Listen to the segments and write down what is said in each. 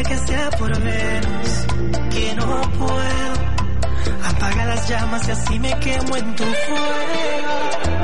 Dime que sea por menos, que no puedo. Apaga las llamas y así me quemo en tu fuego.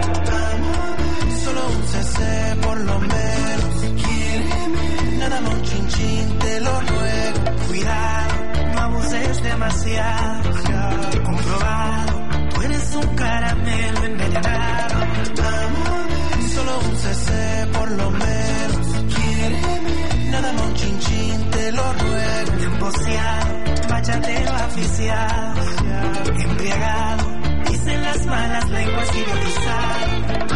Solo un cc por lo menos. Quiéreme, nada más un chin chin, te lo ruego. Cuidado, no abuses demasiado. Comprobado, tú eres un caramelo envenenado. Solo un cc por lo menos. Quiéreme, nada más un chin chin, te lo ruego. Bien boceado, bachatero aficiado, embriagado, dicen las malas lenguas idiotizado.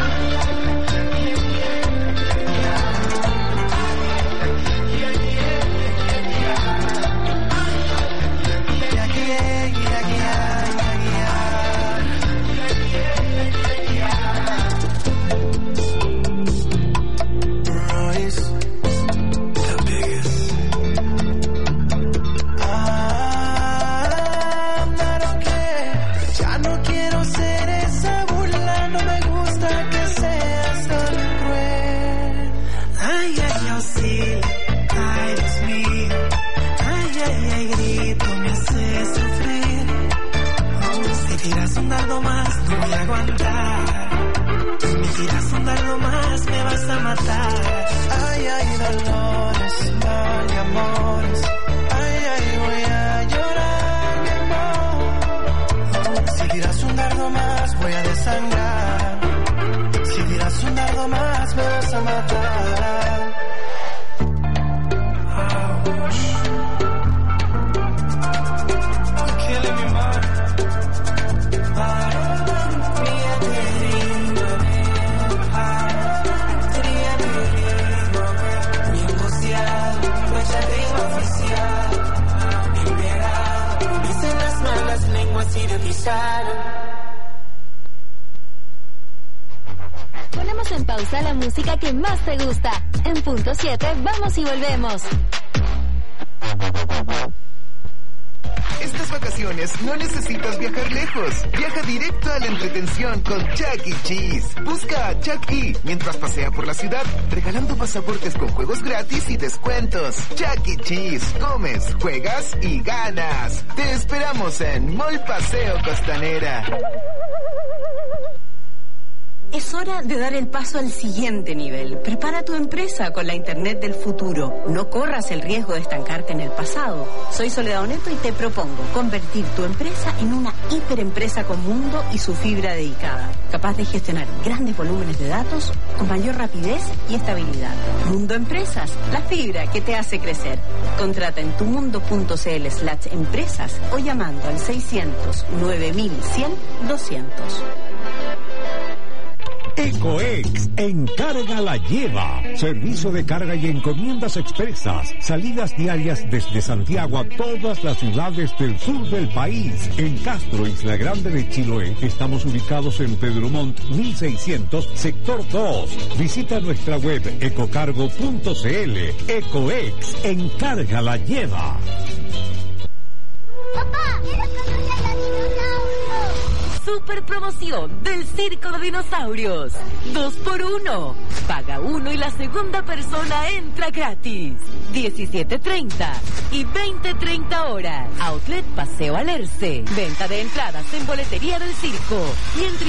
Ay, ay, dolores, ay, amores. Ay, ay, voy a llorar, mi amor. Si tiras un dardo más, voy a desangrar. Si tiras un dardo más, me vas a matar. Killing me, man. Ponemos en pausa la música que más te gusta. En punto 7, vamos y volvemos. Estas vacaciones no necesitas viajar lejos. Viaja directo a la entretención con Chuck E. Cheese. Busca a Chuck E. mientras pasea por la ciudad, regalando pasaportes con juegos gratis y descuentos. Chuck E. Cheese. Comes, juegas y ganas. Te esperamos en Mall Paseo Costanera. Es hora de dar el paso al siguiente nivel. Prepara tu empresa con la Internet del futuro. No corras el riesgo de estancarte en el pasado. Soy Soledad Oneto y te propongo convertir tu empresa en una hiperempresa con mundo y su fibra dedicada, capaz de gestionar grandes volúmenes de datos con mayor rapidez y estabilidad. Mundo Empresas, la fibra que te hace crecer. Contrata en tumundo.cl/empresas o llamando al 600 9100 200. Ecoex, encarga la lleva. Servicio de carga y encomiendas expresas. Salidas diarias desde Santiago a todas las ciudades del sur del país. En Castro, Isla Grande de Chiloé, estamos ubicados en Pedro Montt 1600, sector 2. Visita nuestra web ecocargo.cl. Ecoex, encarga la lleva. Papá, quiero conocer a los dinosaurios. Super promoción del Circo de Dinosaurios. 2x1. Paga uno y la segunda persona entra gratis. 17:30 y 20:30 horas. Outlet Paseo Alerce. Venta de entradas en boletería del circo y en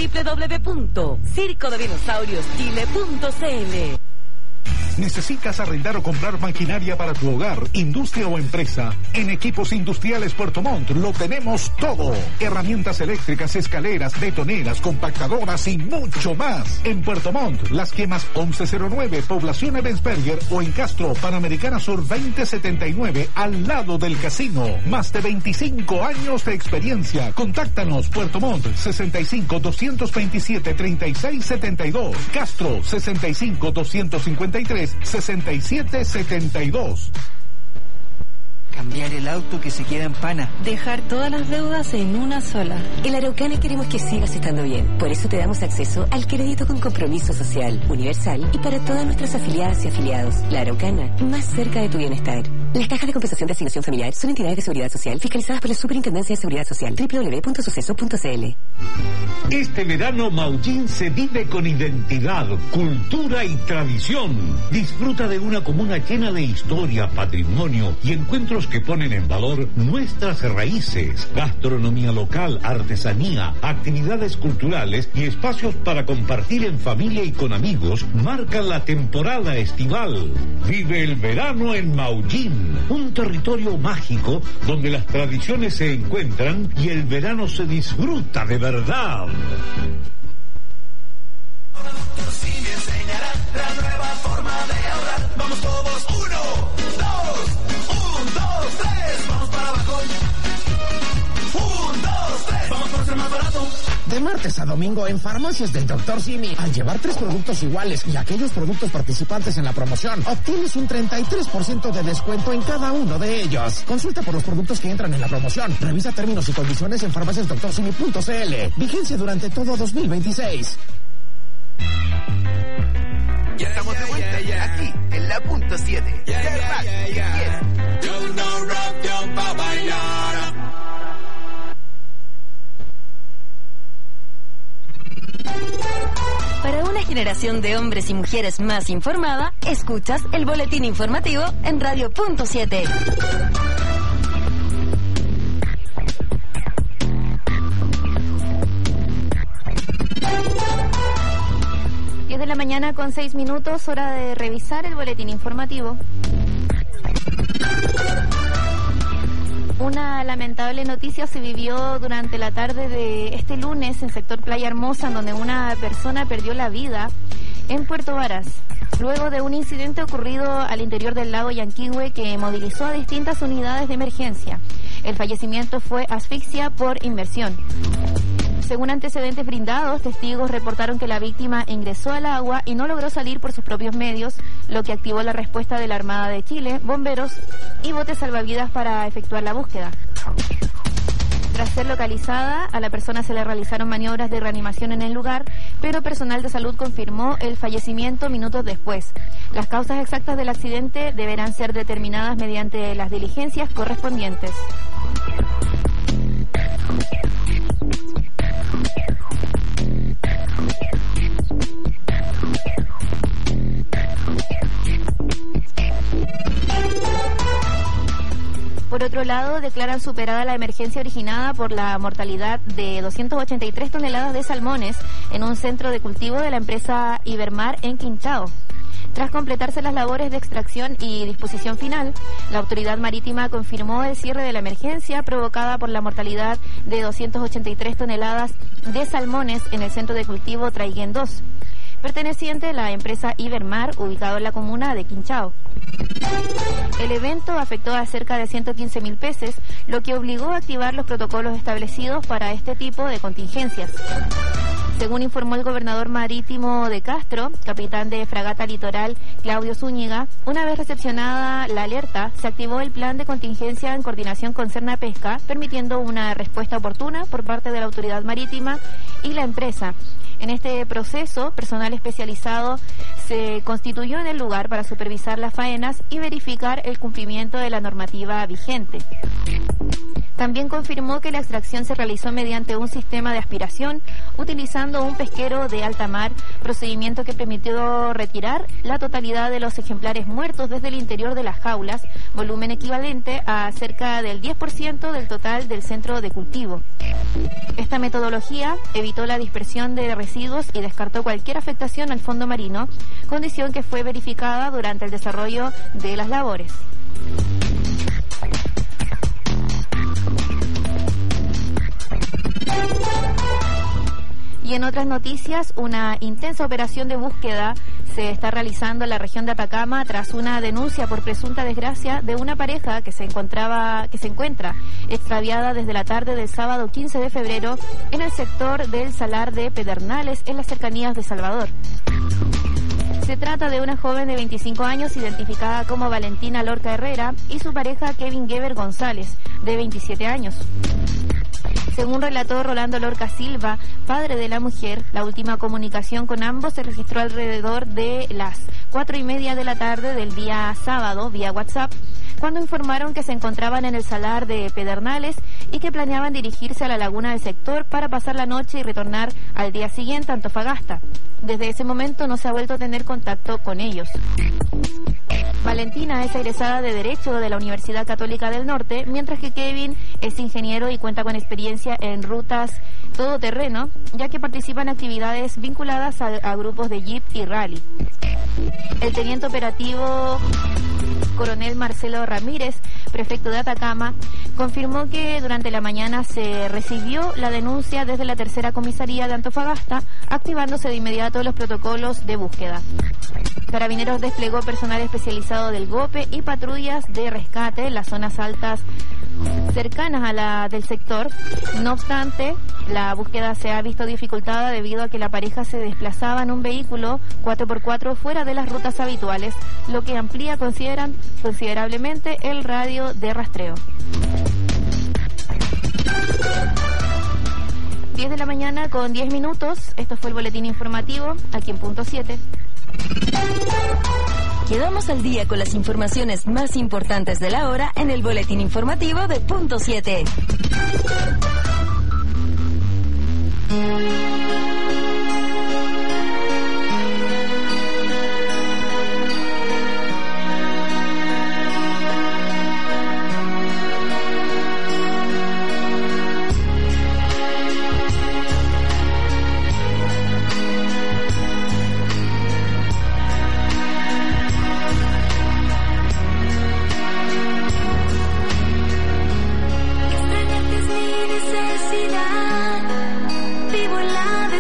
www.circodedinosaurioschile.cl. ¿Necesitas arrendar o comprar maquinaria para tu hogar, industria o empresa? En Equipos Industriales Puerto Montt lo tenemos todo. Herramientas eléctricas, escaleras, betoneras, compactadoras y mucho más. En Puerto Montt, Las Quemas 1109, Población Ebensberger, o en Castro, Panamericana Sur 2079, al lado del casino. Más de 25 años de experiencia. Contáctanos. Puerto Montt 65 227 3672. Castro 65 253 6772. Cambiar el auto que se queda en pana. Dejar todas las deudas en una sola. En Araucana queremos que sigas estando bien. Por eso te damos acceso al crédito con compromiso social, universal y para todas nuestras afiliadas y afiliados. La Araucana, más cerca de tu bienestar. Las cajas de compensación de asignación familiar son entidades de seguridad social fiscalizadas por la Superintendencia de Seguridad Social. www.suceso.cl. Este verano Maullín se vive con identidad, cultura y tradición. Disfruta de una comuna llena de historia, patrimonio y encuentros que ponen en valor nuestras raíces, gastronomía local, artesanía, actividades culturales y espacios para compartir en familia y con amigos marcan la temporada estival. Vive el verano en Maullín, un territorio mágico donde las tradiciones se encuentran y el verano se disfruta de verdad. Sí me enseñará la nueva forma de ahorrar. Vamos todos, 1, 2, 3, vamos para abajo. 1, 2, 3, vamos por ser más barato. De martes a domingo en Farmacias del Dr. Simi, al llevar 3 productos iguales y aquellos productos participantes en la promoción, obtienes un 33% de descuento en cada uno de ellos. Consulta por los productos que entran en la promoción. Revisa términos y condiciones en farmaciasdoctorsimi.cl. Vigencia durante todo 2026. Ya estamos de vuelta aquí en la punto 7. Yo no rap pa' bailar. Para una generación de hombres y mujeres más informada, escuchas el boletín informativo en Radio Punto 7. 10 de la mañana con 6 minutos, hora de revisar el boletín informativo. Una lamentable noticia se vivió durante la tarde de este lunes en sector Playa Hermosa, en donde una persona perdió la vida en Puerto Varas, luego de un incidente ocurrido al interior del lago Yanquihue que movilizó a distintas unidades de emergencia. El fallecimiento fue asfixia por inmersión. Según antecedentes brindados, testigos reportaron que la víctima ingresó al agua y no logró salir por sus propios medios, lo que activó la respuesta de la Armada de Chile, bomberos y botes salvavidas para efectuar la búsqueda. Tras ser localizada, a la persona se le realizaron maniobras de reanimación en el lugar, pero personal de salud confirmó el fallecimiento minutos después. Las causas exactas del accidente deberán ser determinadas mediante las diligencias correspondientes. Por otro lado, declaran superada la emergencia originada por la mortalidad de 283 toneladas de salmones en un centro de cultivo de la empresa Ibermar en Quinchao. Tras completarse las labores de extracción y disposición final, la autoridad marítima confirmó el cierre de la emergencia provocada por la mortalidad de 283 toneladas de salmones en el centro de cultivo Traiguén 2, perteneciente a la empresa Ibermar, ubicado en la comuna de Quinchao. El evento afectó a cerca de 115.000 peces, lo que obligó a activar los protocolos establecidos para este tipo de contingencias. Según informó el gobernador marítimo de Castro, capitán de Fragata Litoral, Claudio Zúñiga, una vez recepcionada la alerta, se activó el plan de contingencia en coordinación con Cernapesca, permitiendo una respuesta oportuna por parte de la autoridad marítima y la empresa. En este proceso, personal especializado se constituyó en el lugar para supervisar las faenas y verificar el cumplimiento de la normativa vigente. También confirmó que la extracción se realizó mediante un sistema de aspiración, utilizando un pesquero de alta mar, procedimiento que permitió retirar la totalidad de los ejemplares muertos desde el interior de las jaulas, volumen equivalente a cerca del 10% del total del centro de cultivo. Esta metodología evitó la dispersión de residuos y descartó cualquier afectación al fondo marino, condición que fue verificada durante el desarrollo de las labores. Y en otras noticias, una intensa operación de búsqueda se está realizando en la región de Atacama tras una denuncia por presunta desgracia de una pareja que se encuentra extraviada desde la tarde del sábado 15 de febrero en el sector del Salar de Pedernales, en las cercanías de Salvador. Se trata de una joven de 25 años identificada como Valentina Lorca Herrera y su pareja Kevin Geber González, de 27 años. Según relató Rolando Lorca Silva, padre de la mujer, la última comunicación con ambos se registró alrededor de las 4:30 de la tarde del día sábado vía WhatsApp, cuando informaron que se encontraban en el salar de Pedernales y que planeaban dirigirse a la laguna del sector para pasar la noche y retornar al día siguiente a Antofagasta. Desde ese momento no se ha vuelto a tener contacto con ellos. Valentina es egresada de Derecho de la Universidad Católica del Norte, mientras que Kevin es ingeniero y cuenta con experiencia en rutas todoterreno, ya que participa en actividades vinculadas a grupos de Jeep y Rally. El teniente operativo coronel Marcelo Ramírez, prefecto de Atacama, confirmó que durante la mañana se recibió la denuncia desde la tercera comisaría de Antofagasta, activándose de inmediato los protocolos de búsqueda. Carabineros desplegó personal especializado del GOPE y patrullas de rescate en las zonas altas cercanas a la del sector. No obstante, la búsqueda se ha visto dificultada debido a que la pareja se desplazaba en un vehículo 4x4 fuera de las rutas habituales, lo que amplía considerablemente el radio de rastreo. 10 de la mañana con 10 minutos. Esto fue el boletín informativo aquí en Punto 7. Quedamos al día con las informaciones más importantes de la hora en el boletín informativo de Punto 7. Vivo en la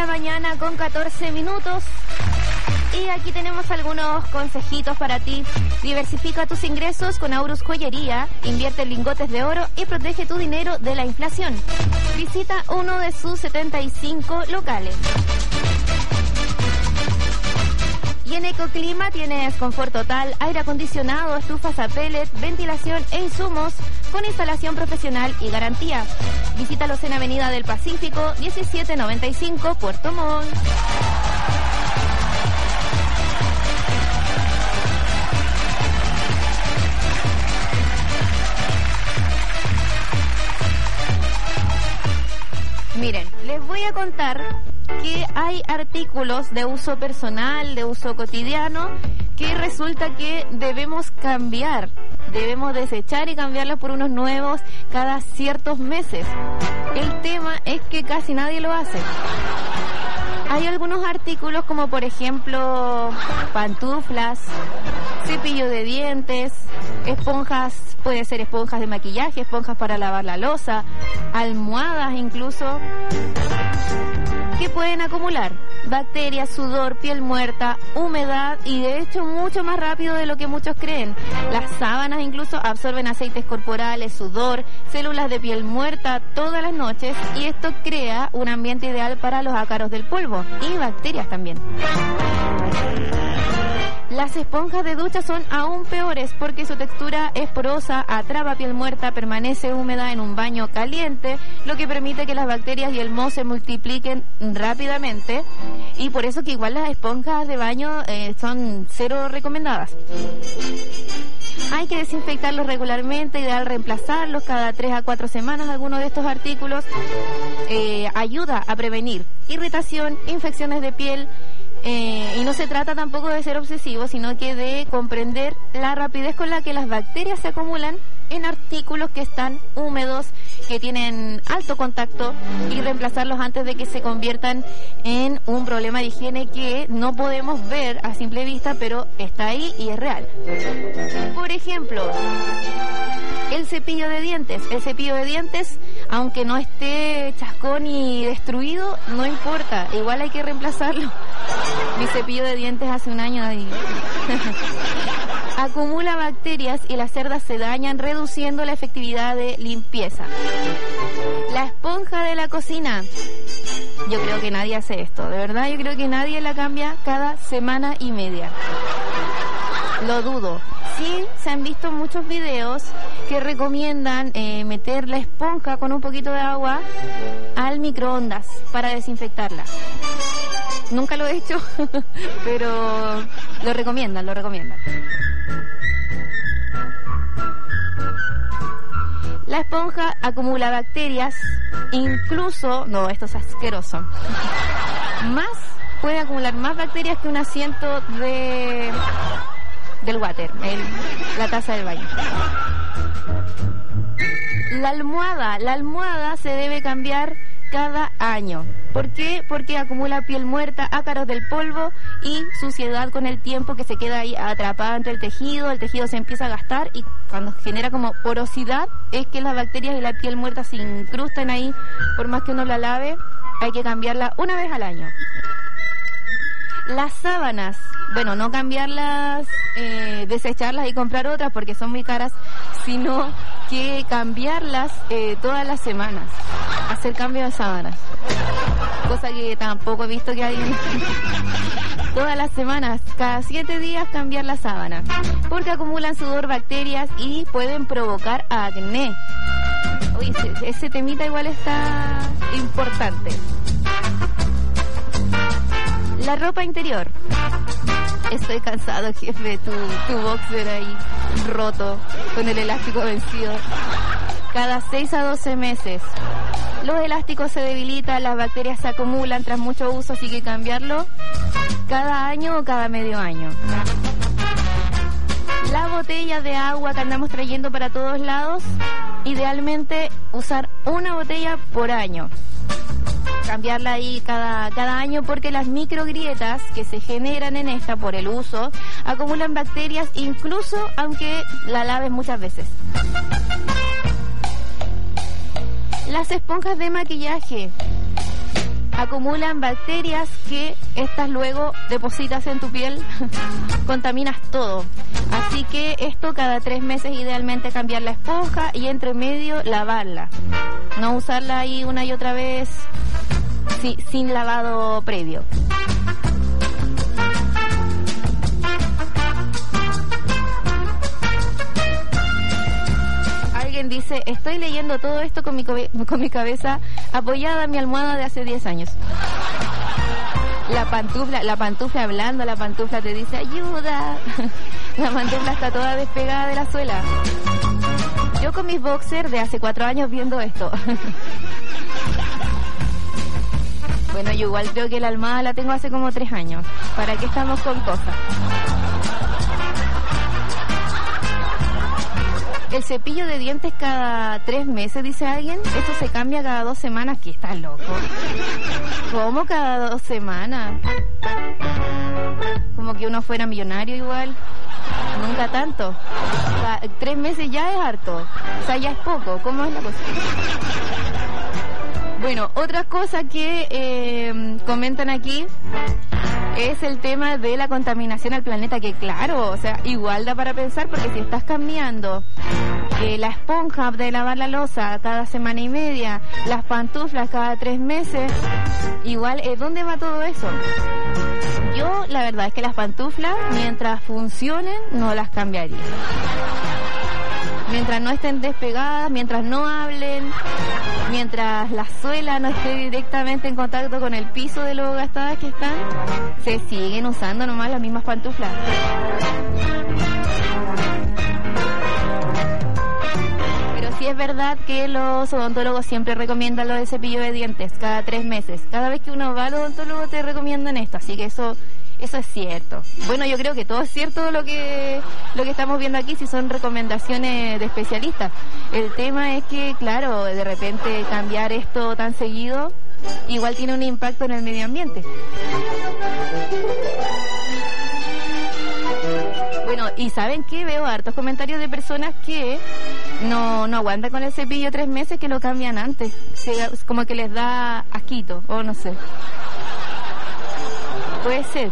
mañana con 14 minutos. Y aquí tenemos algunos consejitos para ti. Diversifica tus ingresos con Aurus Joyería. Invierte en lingotes de oro y protege tu dinero de la inflación. Visita uno de sus 75 locales. Y en Ecoclima tienes confort total, aire acondicionado, estufas a pellet, ventilación e insumos con instalación profesional y garantía. Visítalos en Avenida del Pacífico, 1795, Puerto Montt. Miren, les voy a contar que hay artículos de uso personal, de uso cotidiano, que resulta que debemos cambiar. Debemos desechar y cambiarlos por unos nuevos cada ciertos meses. El tema es que casi nadie lo hace. Hay algunos artículos como por ejemplo pantuflas, cepillo de dientes, esponjas, puede ser esponjas de maquillaje, esponjas para lavar la loza, almohadas incluso, que pueden acumular bacterias, sudor, piel muerta, humedad y de hecho mucho más rápido de lo que muchos creen. Las sábanas incluso absorben aceites corporales, sudor, células de piel muerta todas las noches y esto crea un ambiente ideal para los ácaros del polvo y bacterias también. Las esponjas de ducha son aún peores porque su textura es porosa, atrapa piel muerta, permanece húmeda en un baño caliente, lo que permite que las bacterias y el moho se multipliquen rápidamente y por eso que igual las esponjas de baño son cero recomendadas. Hay que desinfectarlos regularmente, ideal reemplazarlos cada 3 a 4 semanas. Algunos de estos artículos ayuda a prevenir irritación, infecciones de piel. Y no se trata tampoco de ser obsesivo, sino que de comprender la rapidez con la que las bacterias se acumulan en artículos que están húmedos, que tienen alto contacto y reemplazarlos antes de que se conviertan en un problema de higiene que no podemos ver a simple vista, pero está ahí y es real. Por ejemplo, el cepillo de dientes. El cepillo de dientes, aunque no esté chascón y destruido, no importa, igual hay que reemplazarlo. Mi cepillo de dientes hace un año y acumula bacterias y las cerdas se dañan, reduciendo la efectividad de limpieza. La esponja de la cocina. Yo creo que nadie hace esto, de verdad, yo creo que nadie la cambia cada semana y media. Lo dudo. Sí, se han visto muchos videos que recomiendan meter la esponja con un poquito de agua al microondas para desinfectarla. Nunca lo he hecho, pero lo recomiendan. La esponja acumula bacterias, incluso, no, esto es asqueroso, puede acumular más bacterias que un asiento del water, la taza del baño. La almohada se debe cambiar cada año. ¿Por qué? Porque acumula piel muerta, ácaros del polvo y suciedad con el tiempo que se queda ahí atrapada entre el tejido se empieza a gastar y cuando genera como porosidad es que las bacterias y la piel muerta se incrustan ahí, por más que uno la lave, hay que cambiarla una vez al año. Las sábanas, bueno, no cambiarlas, desecharlas y comprar otras porque son muy caras, sino que cambiarlas todas las semanas, hacer cambio de sábanas, cosa que tampoco he visto que alguien todas las semanas, cada 7 días cambiar la sábana, porque acumulan sudor, bacterias y pueden provocar acné. Uy, ese temita igual está importante. La ropa interior. Estoy cansado, jefe, tu boxer ahí roto, con el elástico vencido. Cada 6 a 12 meses. Los elásticos se debilitan, las bacterias se acumulan tras mucho uso, así que cambiarlo cada año o cada medio año. La botella de agua que andamos trayendo para todos lados, idealmente usar una botella por año. Cambiarla ahí cada año porque las microgrietas que se generan en esta por el uso acumulan bacterias incluso aunque la laves muchas veces. Las esponjas de maquillaje. acumulan bacterias que estas luego depositas en tu piel, contaminas todo. Así que esto cada 3 meses idealmente cambiar la esponja y entre medio lavarla. No usarla ahí una y otra vez sin lavado previo. Alguien dice, estoy leyendo todo esto con mi cabeza apoyada en mi almohada de hace 10 años. La pantufla hablando, la pantufla te dice, ayuda. La pantufla está toda despegada de la suela. Yo con mis boxers de hace 4 años viendo esto. Bueno, yo igual creo que la almohada la tengo hace como 3 años. ¿Para qué estamos con cosas? El cepillo de dientes cada 3 meses, dice alguien. Esto se cambia cada 2 semanas. ¿Qué estás loco? ¿Cómo cada 2 semanas? Como que uno fuera millonario igual. Nunca tanto. 3 meses ya es harto. O sea, ya es poco. ¿Cómo es la cosa? Bueno, otra cosa que comentan aquí es el tema de la contaminación al planeta, que claro, o sea, igual da para pensar, porque si estás cambiando la esponja de lavar la loza cada semana y media, las pantuflas cada 3 meses, igual, ¿dónde va todo eso? Yo, la verdad es que las pantuflas, mientras funcionen, no las cambiaría. Mientras no estén despegadas, mientras no hablen, mientras la suela no esté directamente en contacto con el piso de lo gastadas que están, se siguen usando nomás las mismas pantuflas. Pero sí es verdad que los odontólogos siempre recomiendan lo del cepillo de dientes cada 3 meses. Cada vez que uno va al odontólogo te recomiendan esto, así que eso es cierto. Bueno, yo creo que todo es cierto lo que estamos viendo aquí, si son recomendaciones de especialistas. El tema es que, claro, de repente cambiar esto tan seguido igual tiene un impacto en el medio ambiente. Bueno, y ¿saben qué? Veo hartos comentarios de personas que no aguantan con el cepillo 3 meses, que lo cambian antes. Como que les da asquito, o no sé. Puede ser.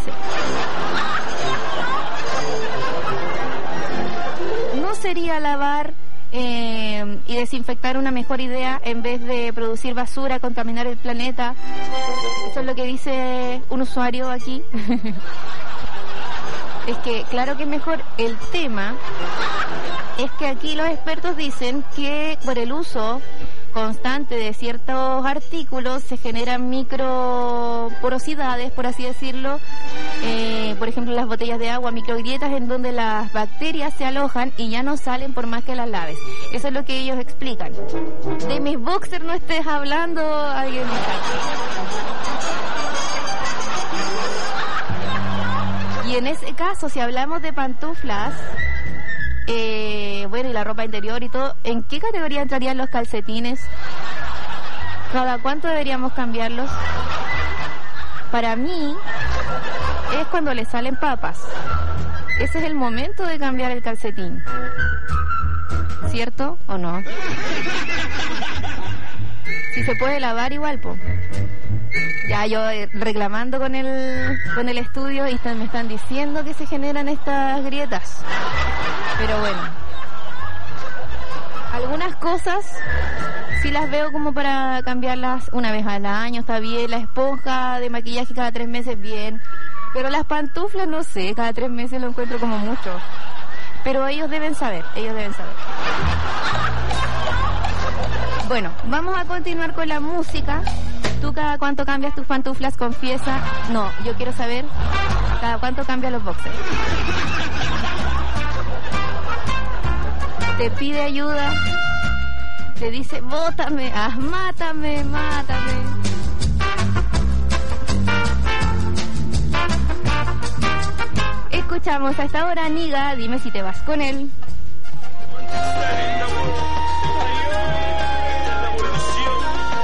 ¿No sería lavar y desinfectar una mejor idea en vez de producir basura, contaminar el planeta? Eso es lo que dice un usuario aquí. Es que claro que es mejor. El tema es que aquí los expertos dicen que por el uso constante de ciertos artículos se generan microporosidades, por así decirlo, por ejemplo las botellas de agua, microgrietas en donde las bacterias se alojan y ya no salen por más que las laves. Eso es lo que ellos explican. De mis boxers no estés hablando, alguien me cae. Y en ese caso, si hablamos de pantuflas, bueno, y la ropa interior y todo, ¿en qué categoría entrarían los calcetines? ¿Cada cuánto deberíamos cambiarlos? Para mí, es cuando le salen papas. Ese es el momento de cambiar el calcetín. ¿Cierto o no? Si se puede lavar igual, po. Ya yo reclamando con el estudio y me están diciendo que se generan estas grietas. Pero bueno, algunas cosas sí las veo como para cambiarlas una vez al año, está bien. La esponja de maquillaje cada 3 meses, bien. Pero las pantuflas, no sé, cada 3 meses lo encuentro como mucho. Pero ellos deben saber. Bueno, vamos a continuar con la música. ¿Tú cada cuánto cambias tus pantuflas? Confiesa. No, yo quiero saber cada cuánto cambias los boxers. Te pide ayuda, te dice, bótame, mátame. Escuchamos a esta hora, Niga, dime si te vas con él.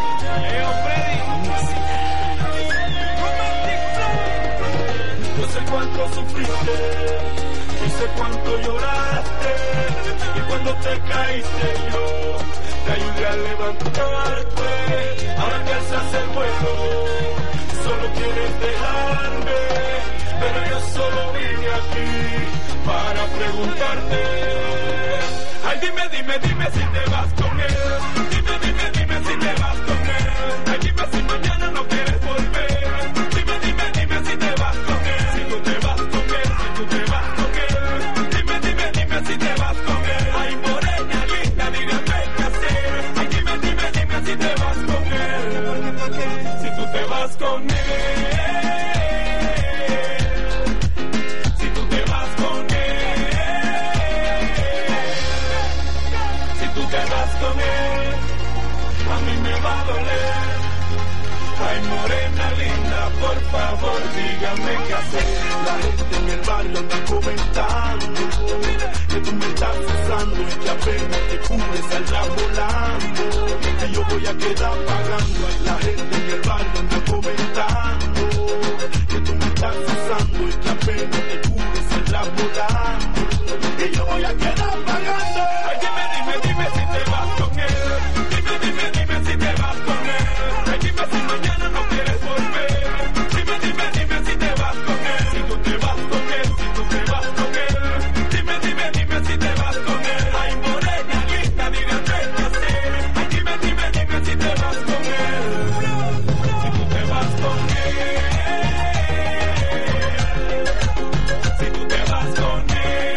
No sé cuánto sufriste y sé cuánto lloraste, y cuando te caíste yo te ayudé a levantarte. Ahora que alzas el vuelo solo quieres dejarme, pero yo solo vine aquí para preguntarte. Ay, dime, dime, dime si te vas con él. Dime, dime, dime si te vas con él. Ay, dime si mañana no quieres volver. Dime, dime, dime si te vas con él. Si tú te vas con él, si tú te vas con él. Dime, dime, dime si te vas con él. Ay, morena linda, dígame qué hacer. Ay, dime, dime, dime si te vas con él. Si tú te vas con él. Si tú te vas con él. Si tú te vas con él, a mí me va a doler. Ay, morena linda, por favor, dígame qué hacer. La gente en el barrio anda comentando que tú me estás usando y que apenas te cubre saldrás volando, que yo voy a quedar pagando. Ay, la gente en el barrio anda comentando que tú me estás usando y que apenas te cubre saldrás volando, que yo voy a quedar pagando. Ay, dime, dime, dime si te vas con él. Dime, dime, dime si te vas con él. Ay, dime si mañana no quieres volver. Dime, dime, dime si te vas con él. Si tú te vas con él, si tú te vas con él. Dime, dime, dime si te vas con él. Ay, morena linda, dígame qué hacer. Ay, dime, dime, dime si te vas con él. Si tú te vas con él. Si tú te vas con él.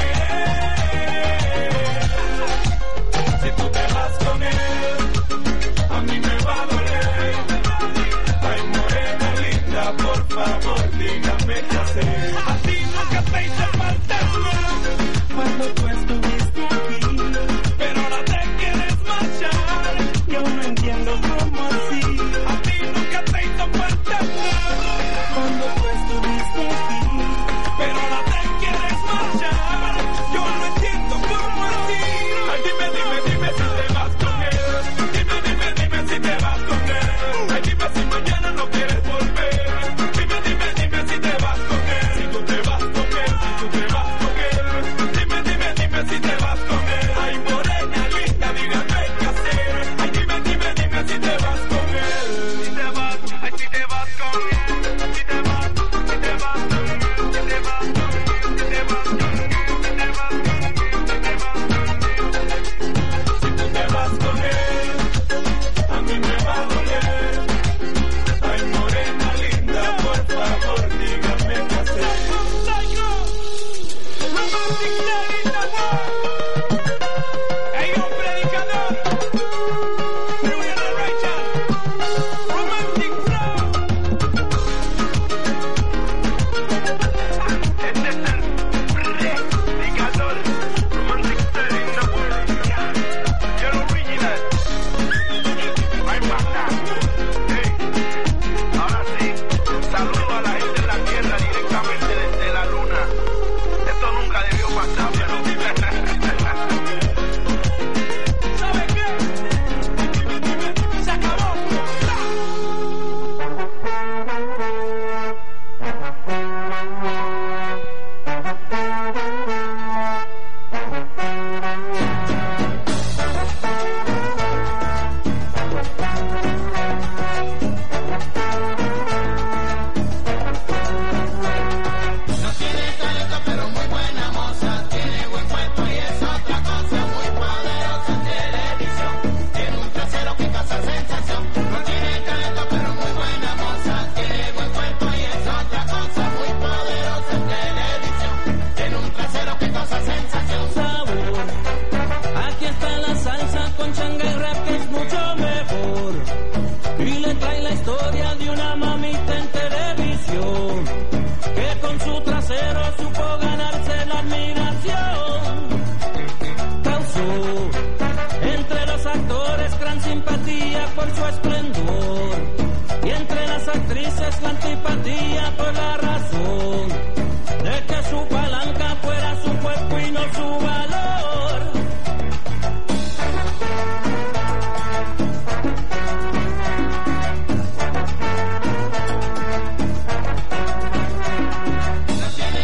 Si tú te vas con él, a mí me va a doler. Ay, morena linda, por favor, dígame qué hacer. A ti nunca te hice falta cuando tú estuviste aquí, pero ahora te quieres marchar. Yo no entiendo cómo así. A ti nunca te hizo falta cuando tú estuviste aquí, pero ahora te quieres marchar. Yo no entiendo cómo así. Ay, dime, dime, dime si te vas con él. Dime, dime, dime si te vas con él. Ay, dime si mañana no quieres volver. Dime, dime, dime si te vas con él. Si tú te vas con él, si tú te vas con él. Dime, dime, dime si te vas con él. Ay, morena linda, dígame qué hacer. Ay, dime, dime, dime si te vas con él. Si te vas, ay, si te vas con él. Si te vas, si te vas, si te vas, si te vas, si te vas, si te vas, si te vas. Si tú te vas con él, a mí me va a doler. Ay, morena linda, por favor, dígame qué hacer. Hey, un predicador, Rubén Arracha, Romantic Flow. Este es el predicador, Romantic Flow in the world. You're original. My partner. Hey, ahora sí, saludo a la gente de la tierra directamente desde la luna. Esto nunca debió pasar, pero ¿sabe qué? Se acabó. No tiene talento, pero muy buena moza. Tiene buen cuerpo y es otra cosa muy poderosa en televisión. Tiene un trasero que causa sensación. No tiene talento, pero muy buena moza. Tiene buen cuerpo y es otra cosa muy poderosa en televisión. Tiene un trasero que causa sensación. Sabor. Aquí está la salsa con changa y rap que es mucho mejor. Y le trae la historia de una mamita en televisión que con su trasero supo ganarse la admiración. Causó entre los actores gran simpatía por su esplendor y entre las actrices la antipatía por la razón de que su palanca fuera su cuerpo y no su valor. No tiene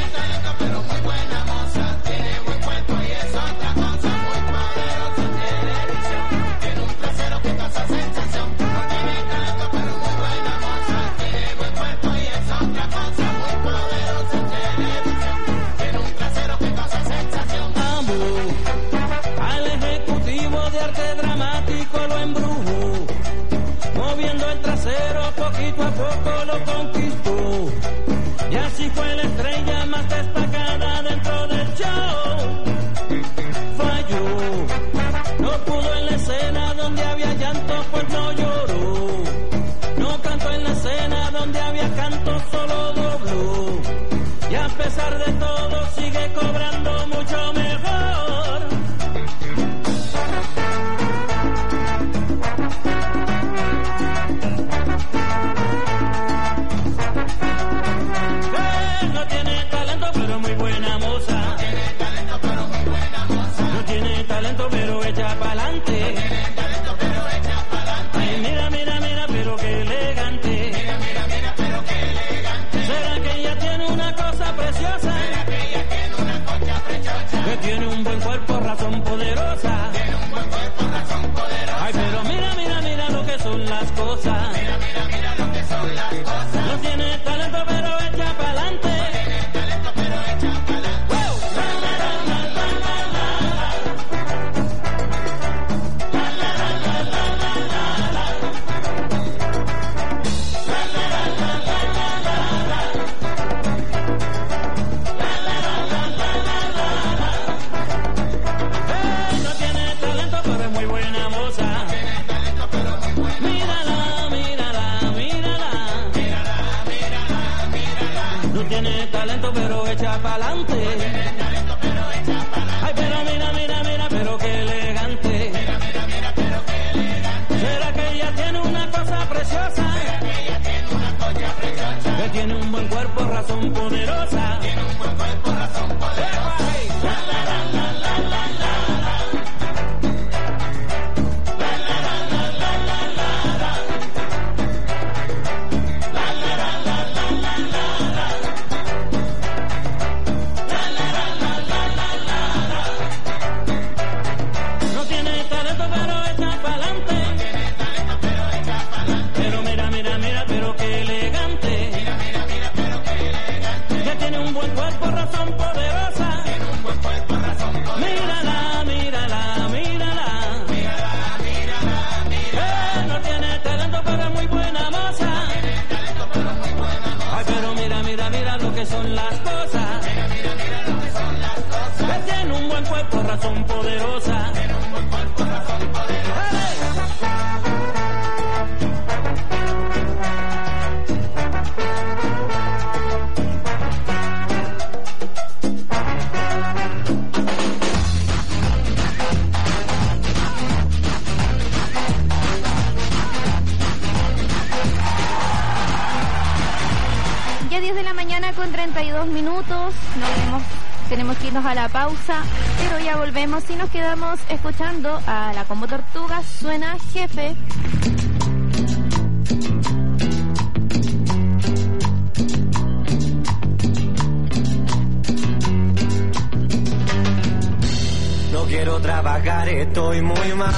No tiene talento pero echa pa'lante. Ay, pero mira, pero qué elegante. Será que ella tiene una cosa preciosa. Que tiene un buen cuerpo, razón poderosa. Son las cosas que tiene un buen cuerpo, razón poderosa. Ya 10 de la mañana con 32 minutos, tenemos que irnos a la pausa, pero ya volvemos y nos quedamos escuchando a la Combo Tortuga. Suena Jefe. No quiero trabajar, estoy muy mal.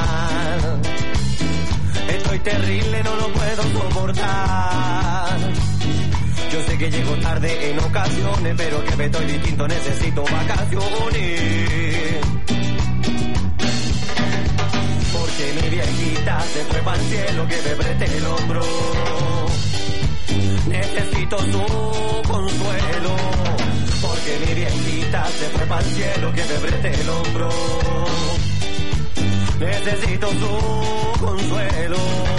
Estoy terrible, no lo puedo soportar. Yo sé que llego tarde en ocasiones, pero que me estoy distinto, necesito vacaciones. Porque mi viejita se fue para el cielo, que me preste el hombro. Necesito su consuelo. Porque mi viejita se fue para el cielo, que me preste el hombro. Necesito su consuelo.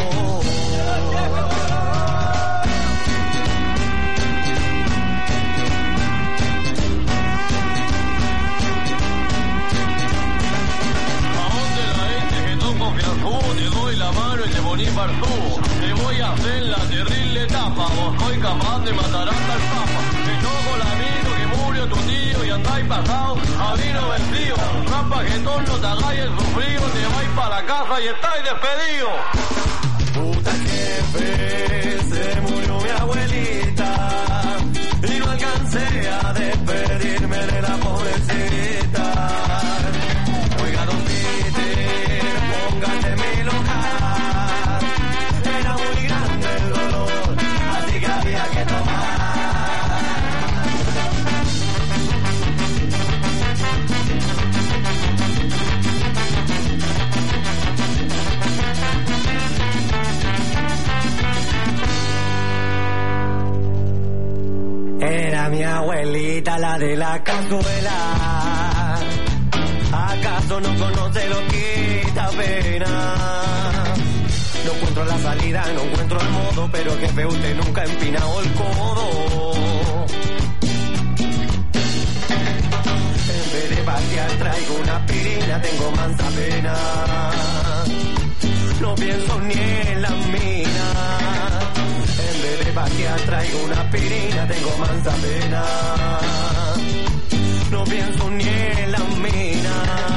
Te doy la mano y te poní partú. Te voy a hacer la terrible etapa. Vos soy capaz de matar hasta el papa. Que toco la mino que murió tu tío y andáis pasado a vino vencido. Rampa que todos no te hagáis el sufrido. Te vais para casa y estáis despedidos. Puta jefe, se murió mi abuelita y no alcancé a despedirme de la pobrecita. Oiga, don Peter, póngase en mi lugar. Era muy grande el dolor, así que había que tomar. Era mi abuelita la de la cazuela. ¿Acaso no conoce lo que da pena? No encuentro la salida, no encuentro el modo, pero jefe, usted nunca ha empinado el codo. En vez de pasear traigo una aspirina, tengo mansa pena. No pienso ni en la mina. En vez de pasear traigo una aspirina, tengo mansa pena. No pienso ni en la mina.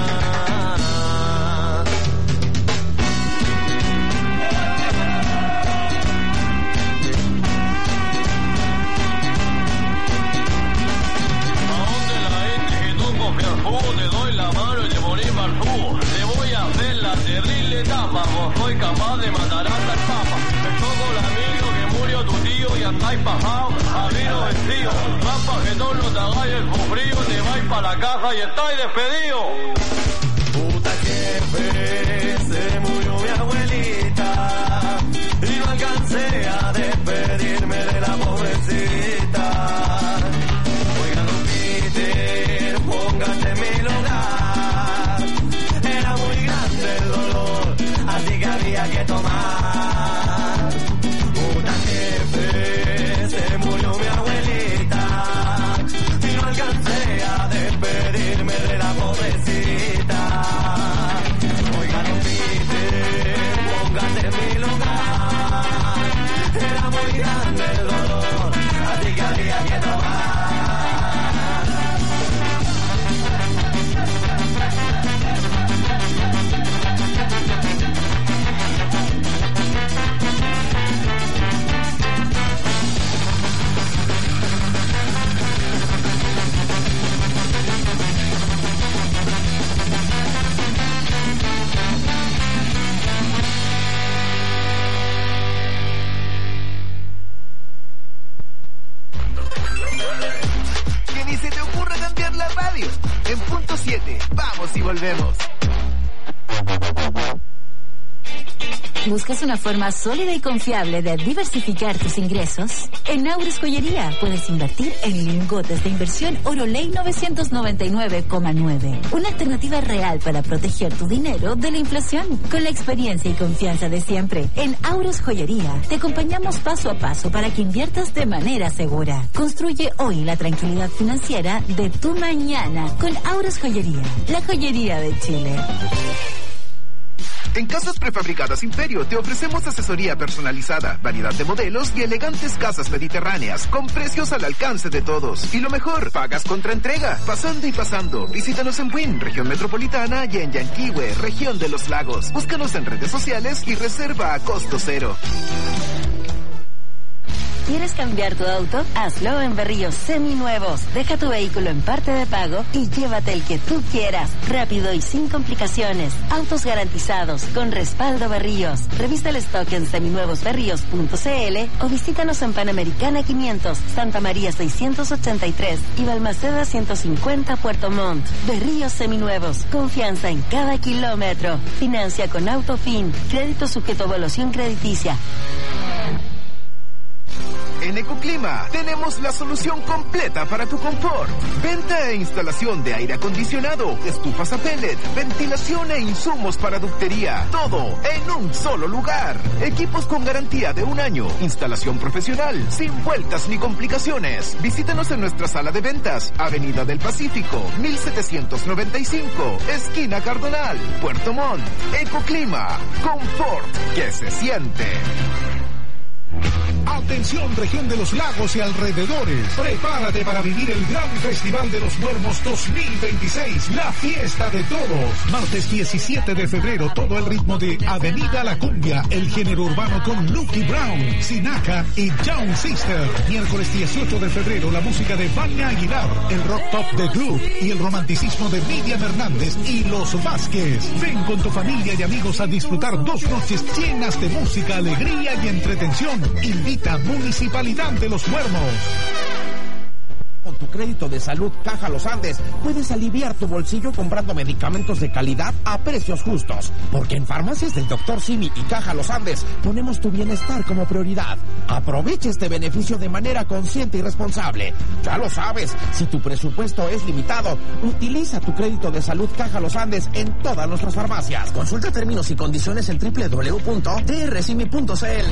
¿A dónde la gente que tú confías? Te doy la mano y te poní partú. Te voy a hacer la terrible etapa. Vos soy capaz de matar hasta el papa. Me toco el amigo que murió tu tío y andáis pasado a vino vencido. Rampa que todos no te hagáis el sufrido. Te vais para casa y estáis despedidos. Puta jefe, se murió mi abuelita y no alcancé a despedirme de la pobrecita. Oiga, don Peter, póngase en mi lugar. Era muy grande el dolor, así que había que tomar. Puta jefe, se murió mi abuelita Que ni se te ocurra cambiar la radio. En punto 7, vamos y volvemos. ¿Buscas una forma sólida y confiable de diversificar tus ingresos? En Aures Joyería puedes invertir en lingotes de inversión Oroley 999,9. Una alternativa real para proteger tu dinero de la inflación. Con la experiencia y confianza de siempre, en Aures Joyería te acompañamos paso a paso para que inviertas de manera segura. Construye hoy la tranquilidad financiera de tu mañana con Aures Joyería, la joyería de Chile. En Casas Prefabricadas Imperio te ofrecemos asesoría personalizada, variedad de modelos y elegantes casas mediterráneas con precios al alcance de todos. Y lo mejor, pagas contra entrega, pasando y pasando. Visítanos en Buin, región metropolitana, y en Yanquihue, región de los lagos. Búscanos en redes sociales y reserva a costo cero. ¿Quieres cambiar tu auto? Hazlo en Berríos Seminuevos. Deja tu vehículo en parte de pago y llévate el que tú quieras. Rápido y sin complicaciones. Autos garantizados con respaldo Berríos. Revisa el stock en seminuevosberríos.cl o visítanos en Panamericana 500, Santa María 683 y Balmaceda 150 Puerto Montt. Berríos Seminuevos. Confianza en cada kilómetro. Financia con Autofin. Crédito sujeto a evaluación crediticia. En Ecoclima tenemos la solución completa para tu confort. Venta e instalación de aire acondicionado, estufas a pellet, ventilación e insumos para ductería. Todo en un solo lugar. Equipos con garantía de 1 año. Instalación profesional, sin vueltas ni complicaciones. Visítanos en nuestra sala de ventas, Avenida del Pacífico, 1795, esquina Cardonal, Puerto Montt. Ecoclima, confort que se siente. Atención, región de los lagos y alrededores. Prepárate para vivir el gran Festival de los Muermos 2026, la fiesta de todos. Martes 17 de febrero, todo el ritmo de Avenida La Cumbia, el género urbano con Lucky Brown, Sinaca y Young Sister. Miércoles 18 de febrero, la música de Vania Aguilar, el rock top de Groove y el romanticismo de Miriam Hernández y Los Vázquez. Ven con tu familia y amigos a disfrutar 2 noches llenas de música, alegría y entretención. Invita Municipalidad de Los Muermos. Con tu crédito de salud Caja Los Andes puedes aliviar tu bolsillo comprando medicamentos de calidad a precios justos. Porque en Farmacias del Dr. Simi y Caja Los Andes ponemos tu bienestar como prioridad. Aprovecha este beneficio de manera consciente y responsable. Ya lo sabes, si tu presupuesto es limitado, utiliza tu crédito de salud Caja Los Andes en todas nuestras farmacias. Consulta términos y condiciones en www.drcimi.cl.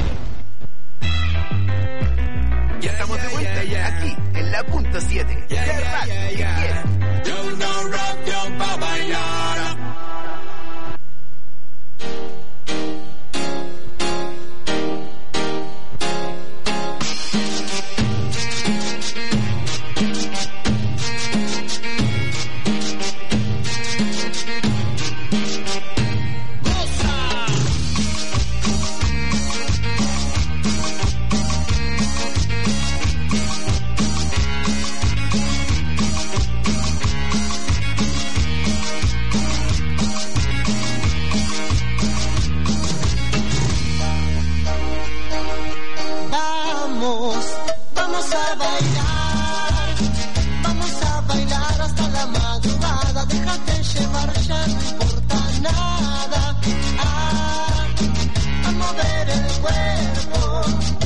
Ya estamos de vuelta, aquí, en la punto 7. Yo no rock yo pa' bailar. Vamos a bailar hasta la madrugada, déjate llevar, ya no importa nada. A mover el cuerpo,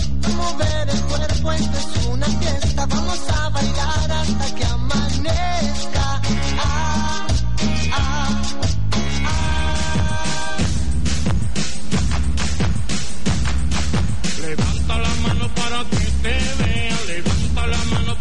esto es una fiesta, vamos a bailar hasta que amanezca. Levanta la mano para que te vean, levanta la mano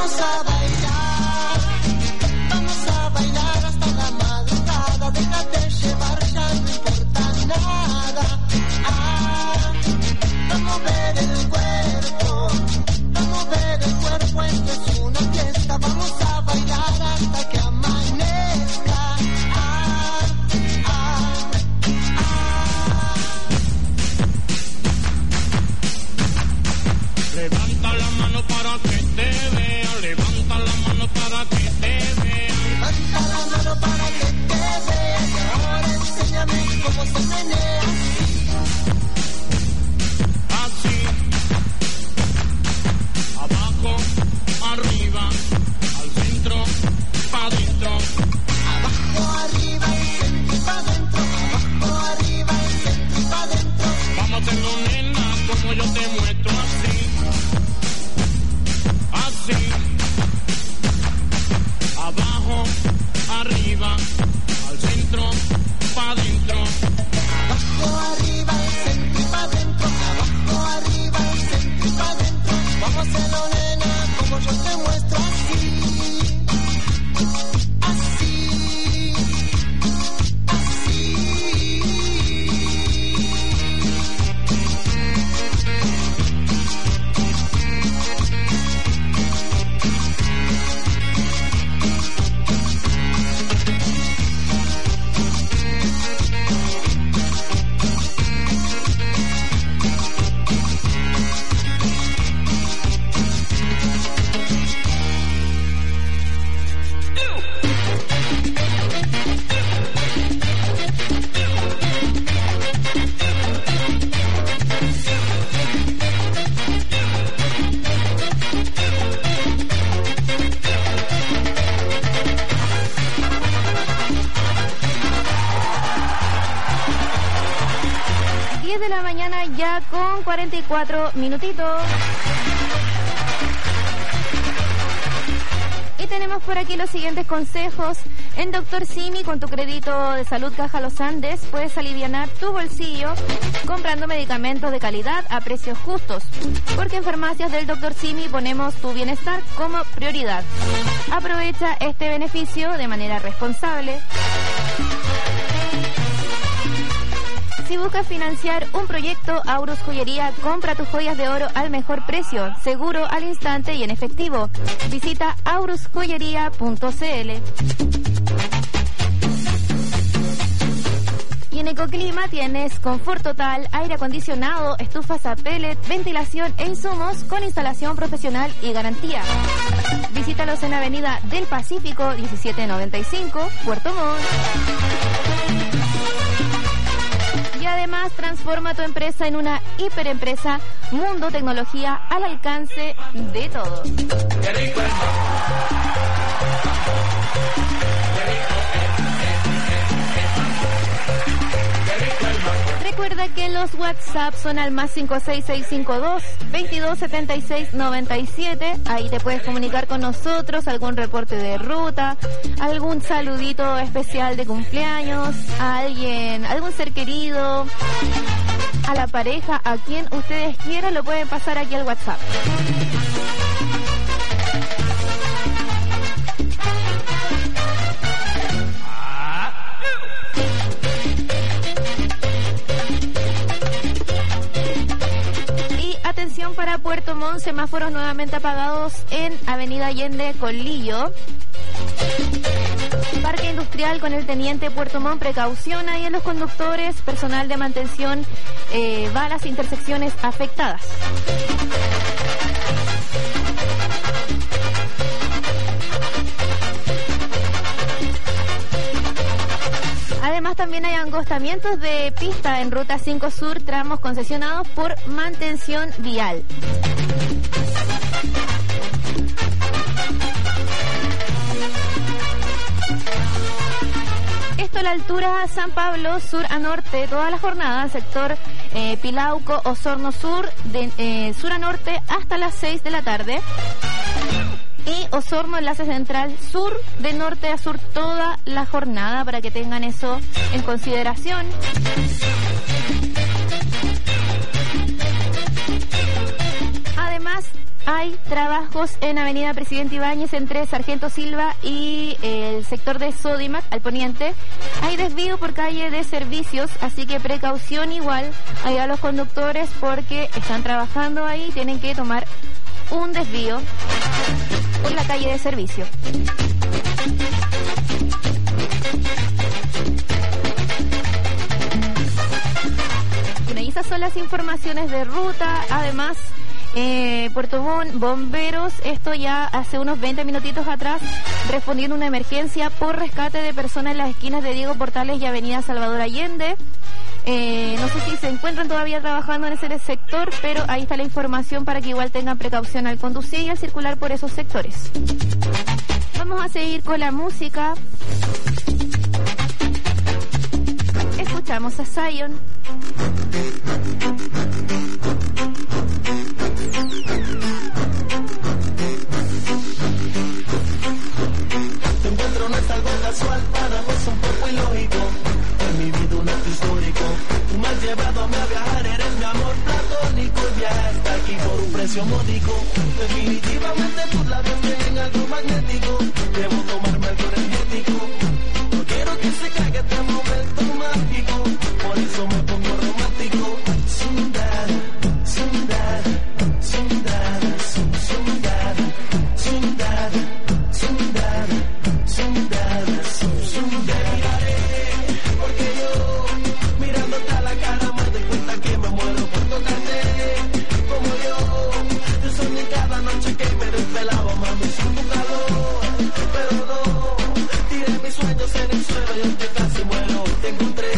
Vamos a bailar hasta la madrugada. Déjate llevar, ya no importa nada. Vamos a mover el cuerpo, esto es una fiesta. Vamos a bailar hasta que amanezca. Levanta la mano para que te vean, levanta la mano para que te vean. Levanta la mano para que te vean. Y ahora enséñame cómo se menea. Así, abajo, arriba, al centro, pa' dentro. Abajo, arriba, el centro y pa' dentro. Abajo, arriba, el centro y pa' dentro. Vamos a hacerlo, nena, como yo te muestro. Así, así, abajo, arriba, al centro, pa' dentro. Abajo, arriba, el centro y pa' dentro. Abajo, arriba, el centro y pa' dentro. Vamos a hacerlo, nena, como yo te muestro. Así, así, así. De la mañana ya con 44 minutitos. Y tenemos por aquí los siguientes consejos. En Dr. Simi, con tu crédito de salud Caja Los Andes, puedes alivianar tu bolsillo comprando medicamentos de calidad a precios justos. Porque en farmacias del Dr. Simi ponemos tu bienestar como prioridad. Aprovecha este beneficio de manera responsable. Si buscas financiar un proyecto, Aurus Joyería compra tus joyas de oro al mejor precio, seguro, al instante y en efectivo. Visita aurusjoyería.cl. Y en Ecoclima tienes confort total, aire acondicionado, estufas a pellet, ventilación e insumos con instalación profesional y garantía. Visítalos en Avenida del Pacífico 1795, Puerto Montt. Y además transforma tu empresa en una hiperempresa. Mundo Tecnología al alcance de todos. Recuerda que los WhatsApp son al más 56652 227697. Ahí te puedes comunicar con nosotros, algún reporte de ruta, algún saludito especial de cumpleaños, a alguien, algún ser querido, a la pareja, a quien ustedes quieran, lo pueden pasar aquí al WhatsApp. Atención para Puerto Montt, semáforos nuevamente apagados en Avenida Allende con Lillo. Parque Industrial con el Teniente Puerto Montt, precaución ahí en los conductores, personal de mantención va a las intersecciones afectadas. Además también hay angostamientos de pista en Ruta 5 Sur, tramos concesionados por mantención vial. Esto a la altura San Pablo, sur a norte, toda la jornada, sector Pilauco, Osorno Sur, de sur a norte hasta las 6 de la tarde. Y Osorno, enlace central sur, de norte a sur toda la jornada, para que tengan eso en consideración. Además, hay trabajos en Avenida Presidente Ibáñez entre Sargento Silva y el sector de Sodimac al poniente. Hay desvío por calle de servicios, así que precaución igual ahí a los conductores porque están trabajando ahí, tienen que tomar un desvío por la calle de servicio. Bueno, y esas son las informaciones de ruta. Además, Puerto Montt, bomberos, esto ya hace unos 20 minutitos atrás, respondiendo a una emergencia por rescate de personas en las esquinas de Diego Portales y Avenida Salvador Allende. No sé si se encuentran todavía trabajando en ese sector, pero ahí está la información para que igual tengan precaución al conducir y al circular por esos sectores. Vamos a seguir con la música. Escuchamos a Zion. Te encuentro no es algo casual, para vos un poco ilógico. En mi vida un acto histórico. Tú me has llevado a viajar, eres mi amor platónico. El viaje está aquí por un precio módico. Definitivamente tus labios tienen algo magnético. Debo tomarme algo energético. No quiero que se caiga este momento mágico. Por eso me pongo romántico. Sundada, sundada, sundada, sundada, sundada, sundada, sundada, sundada. Miraré, porque yo, mirándote a la cara, me doy cuenta que me muero por tocarte. Como yo soñé cada noche que me desvelaba, mami, sin tu calor. Pero no, tiré mis sueños en el suelo y aunque casi muero, te encontré.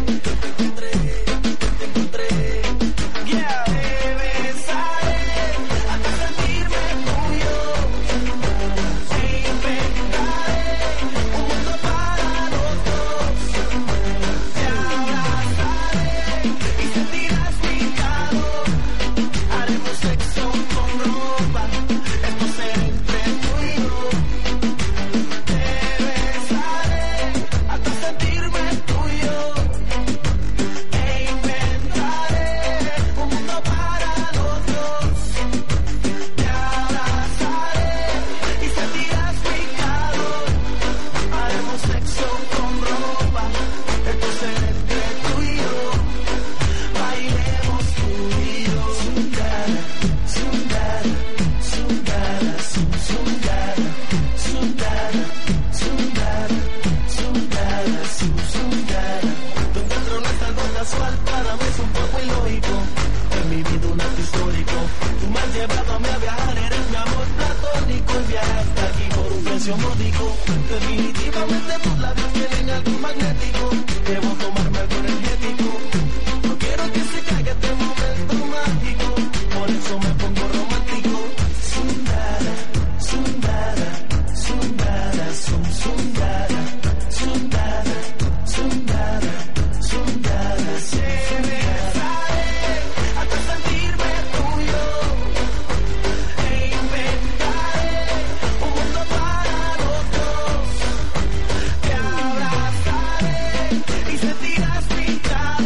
Definitivamente tus labios tienen algo magnético. Debo tomarme algo energético. No quiero que se caiga este momento mágico. Por eso me pongo romántico. Sundada, sundada, sundada, sundada, sundada, sundada, sundada, te besaré hasta sentirme tuyo. E inventaré un mundo para los dos. Te abrazaré y sentirás mi calor.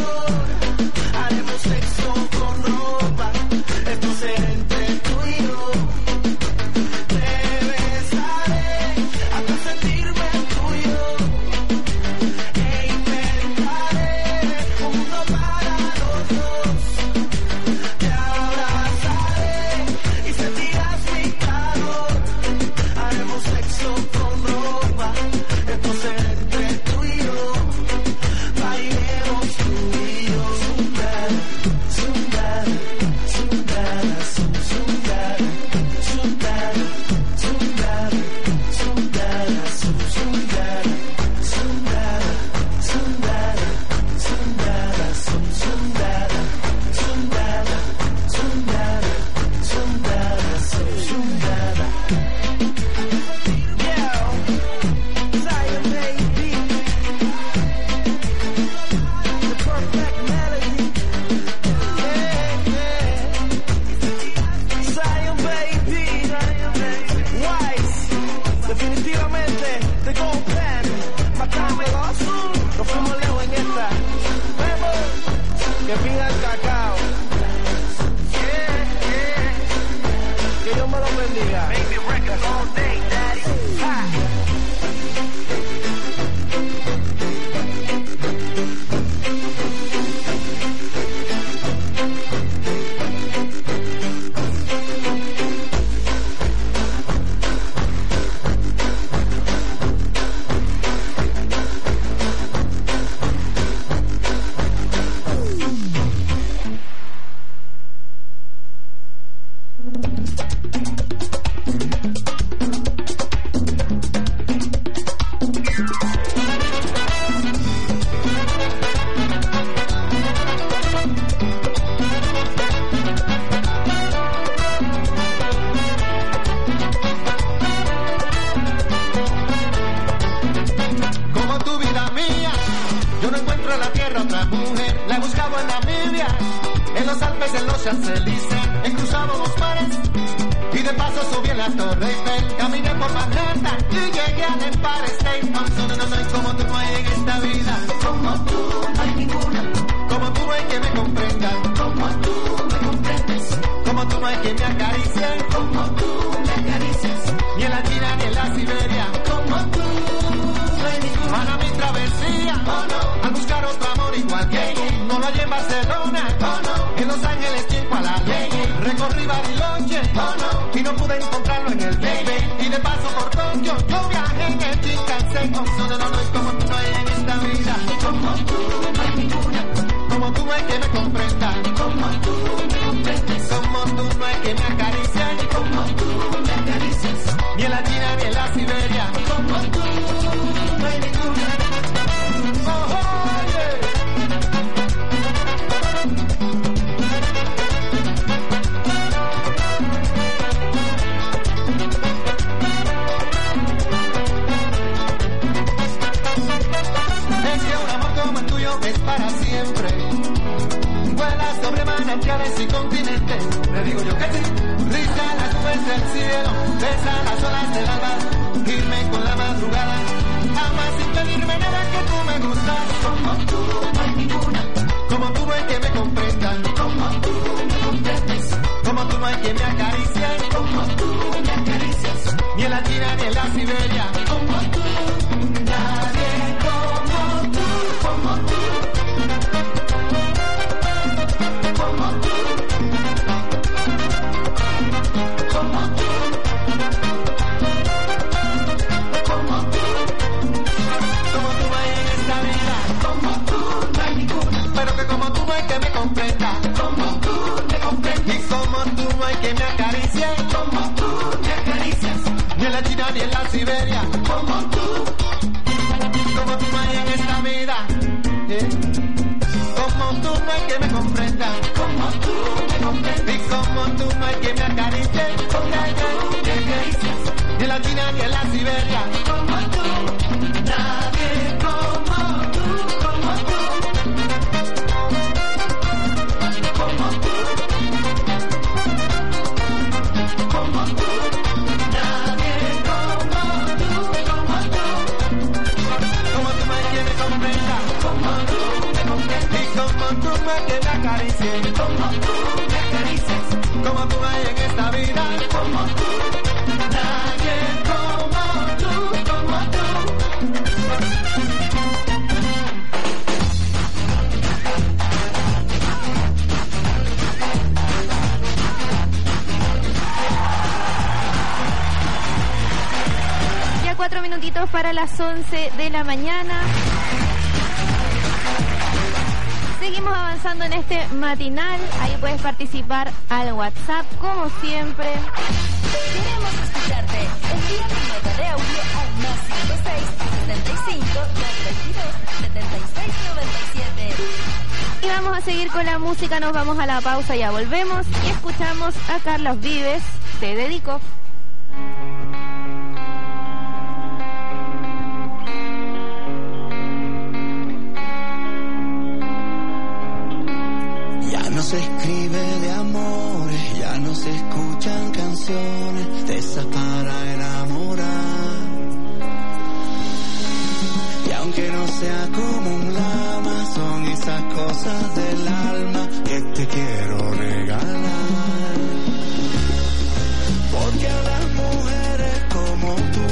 mujer la he buscado en Namibia, en los Alpes, en los Champs-Élysées, he cruzado los mares y de paso subí en la Torre Eiffel, caminé por Manhattan y llegué al Empire State. No, como tú no hay en esta vida, como tú no hay ninguna, como tú no hay que me comprenda, como tú me comprendes, como tú no hay que me acaricie, como tú me acaricias, ni en la China ni en la Siberia, como tú no hay ninguna. Para mi travesía, oh no, al buscar otro amor igual que tú, no lo hallé en Barcelona, oh no, en Los Ángeles y en Kuala Lumpur, recorrí Bariloche, oh no, y no pude encontrarlo en el baby, y de paso por Tokio, yo viajé en el Shinkansen. No, es como tú no hay en esta vida, como tú no hay ninguna, como tú no hay que me comprenda, como tú me comprendes, como tú no hay que me acaricie, como tú me acaricias, ni en la China ni en la Siberia, como tú no hay ninguna. Oh, oh, yeah. Es que un amor como el tuyo es para siempre. Vuela sobre manantiales y continentes. Le digo yo que sí. Risa las nubes del cielo, besa las olas del alba, irme con la madrugada. Ama sin pedirme nada, que tú me gustas. Como tú no hay ninguna, como tú no hay que me comprendan, como tú me comprendes, como tú no hay que me acaricie, como tú me acaricias, ni en la China ni en la Siberia, como tú. Nadie como tú, como tú, como tú, como tú, como tú, como tú no hay en esta vida, como tú no hay ninguna, pero que como tú no hay que me comprenda, como tú me comprendes, y como tú no hay que me acaricie, como tú me acaricias, ni en la China ni en la Siberia, como tú no hay en esta vida, como tú no hay que me comprenda, como tú me comprendes, y como tú no hay que me acaricie, como tú me acaricias, ni en la China ni en la Siberia, como tú, nadie como tú, como tú, como tú, como tú, nadie como tú, como tú. Como tú no hay que me comprenda, como tú me comprendes, y como tú no hay que me acaricie, como tú me acaricias, como tú no hay en esta vida, como tú, nadie como tú, como tú. Ya 4 minutitos para las 11 de la mañana. Seguimos avanzando en este matinal. Ahí puedes participar al WhatsApp, como siempre. Queremos escucharte. Envía tu nota de audio al más 56 75 222 76 97. Y vamos a seguir con la música. Nos vamos a la pausa, ya volvemos y escuchamos a Carlos Vives. Te dedico. Ya no se escribe de amores, ya no se escuchan canciones de esas para enamorar. Y aunque no sea como un lama, son esas cosas del alma que te quiero regalar. Porque a las mujeres como tú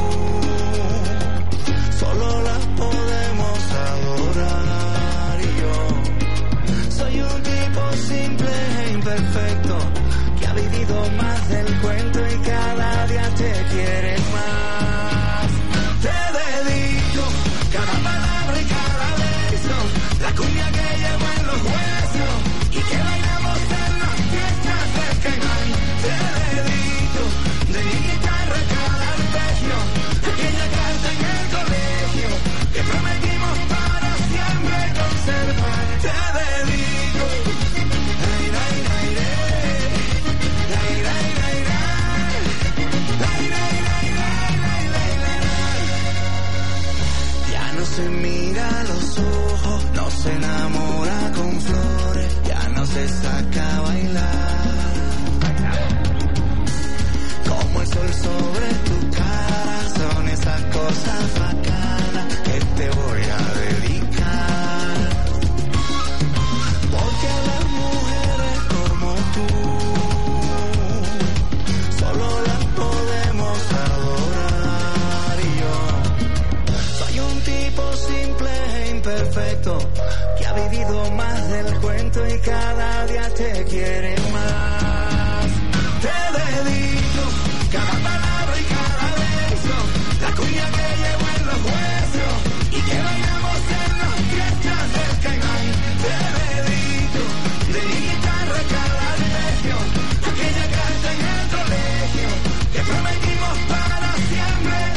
solo las podemos adorar. Y yo soy un tipo simple e imperfecto que ha vivido más del cuento y cada día te quiere más. Te dedico cada palabra y cada beso, la cumbia que llevo en los huesos y que bailamos en los se mira a los ojos, no se enamora con flores, ya no se saca a bailar. Como el sol sobre tu cara, son esas cosas bacanas que te voy a dedicar. Porque a las mujeres como tú solo las podemos adorar. Y yo soy un tipo simple e imperfecto que ha vivido más del cuento y cada día te quiere